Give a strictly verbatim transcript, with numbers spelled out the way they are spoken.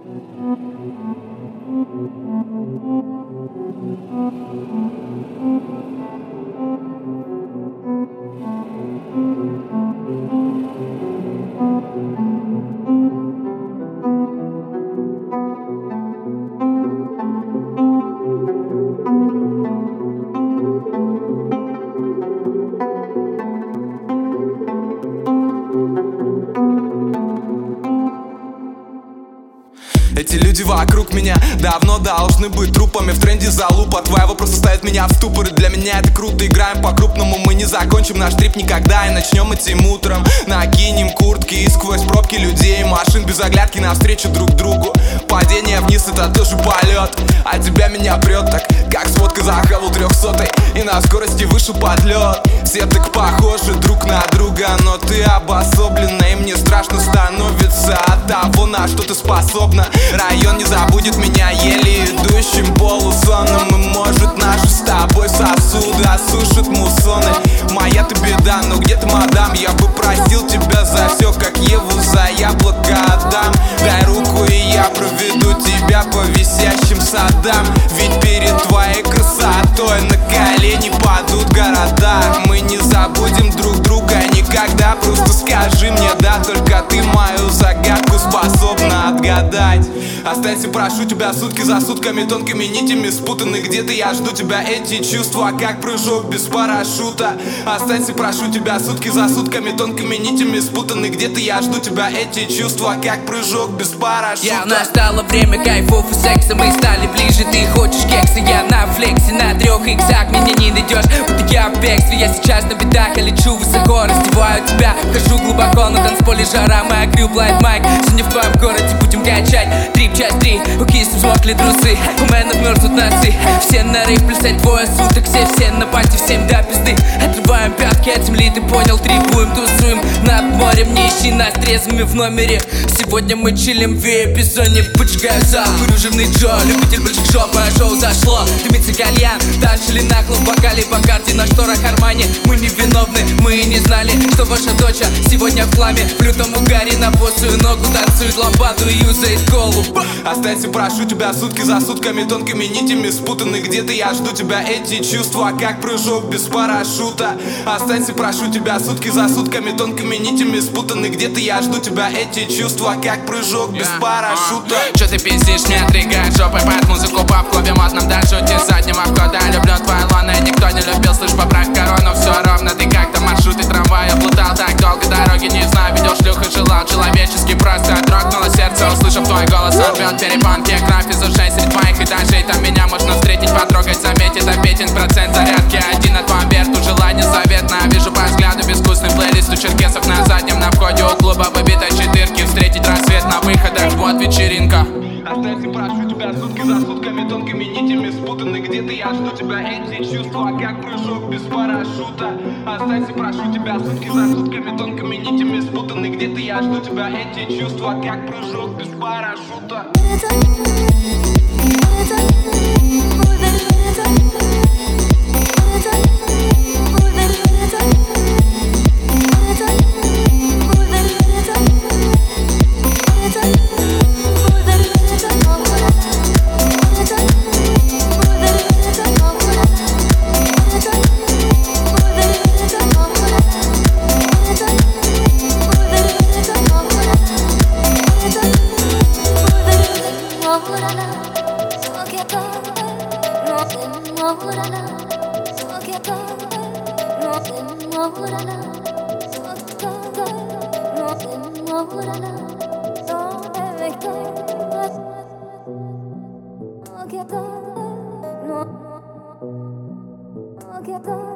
Эти люди вокруг меня давно должны быть трупами. В тренде залупа, твои вопросы ставят меня в ступор. И для меня это круто, играем по-крупному. Мы не закончим наш трип никогда. И начнем этим утром. Накинем куртки и сквозь пробки людей и машин, без оглядки навстречу друг другу. Падение вниз — это тоже полет. А тебя меня прет так, как сводка за хаву трехсотой. И на скорости выше подлет. Все так похожи друг на друга, но ты обособлена. И мне страшно становится от того, на что ты способна. Район не забудет меня еле идущим полусонным. И может наши с тобой сосуды осушат муссоны. Моя ты беда, но где ты, мадам? Я бы простил тебя за все, как Еву за яблоко отдам. Дай руку, и я проведу тебя по висящим садам. Ведь перед твоей красотой на колени падут города. Мы не забудем друг друга никогда. Просто скажи мне да, только ты мою загадку способна отгадать. Останься, прошу тебя, сутки за сутками, тонкими нитями спутаны. Где-то я жду тебя, эти чувства, как прыжок без парашюта. Останься, прошу тебя, сутки за сутками, тонкими нитями спутаны. Где-то я жду тебя, эти чувства, как прыжок без парашюта. Я, настало время кайфов и секса, мы стали ближе. Ты хочешь кекса, я на флексе, на трех иксах меня не найдешь. Вот я в бегстве, я сейчас на бедах, я лечу высоко, раздеваю тебя. Хожу глубоко на танцполе, жара моя, крюк, лайт майк. Сегодня в твоем городе будем качать. Трип, часть три, у кисти взмокли трусы. У меня мерзнут носы. Все на рейв, плясать двое суток. Все, все на пати, всем до пизды. Отрываем пятки от земли, ты понял, трипуем, тусуем. Над морем, не ищи нас трезвыми в номере. Сегодня мы чилим в вип-зоне. Поджигаю зал, курю жирный Джо. Любитель больших жоп, мое шоу зашло. Дымится кальян, танцели нахло в бокале Бакарди, на шторах Армани. Мы не виновны, мы не знали, что ваша дочь сегодня в пламя. В лютом угаре на босую ногу танцует лампаду и юзает колу. Останься, прошу тебя, сутки за сутками, тонкими нитями спутаны. Где-то я жду тебя, эти чувства, как прыжок без парашюта. Останься, прошу тебя, сутки за сутками, тонкими нитями спутаны. Где-то я жду тебя, эти чувства, как прыжок без парашюта. Чё ты пиздишь, не отрыгай жопой под музыку, пап, в клубе модном даже уйти с заднего входа. Люблю твои лоны, никто не любил, слышь, поправь корону. Все ровно, ты как-то маршруты трамвая плутал так долго, дороги не знаю, видел шлюх и желал человеческий просто. Дрогнуло сердце, услышав твой голос, он рвет перепонки, кровь из ушей среди твоих этажей. Там меня можно встретить, потрогать, заметить, обетен процент зарядки. Один от Мамберту, желание заветно. Вижу по взгляду безвкусный плейлист у черкесов на заднем. На входе у клуба выбитой четырки. Встретить рассвет на выходах, вот вечеринка. Останься, прошу тебя, сутки за сутками, тонкими нитями спутаны. Где-то я жду тебя, эти чувства, как прыжок без парашюта. Останься, прошу тебя, сутки за сутками, тонкими нитями спутаны. Где-то я жду тебя, эти чувства, как прыжок без парашюта. Get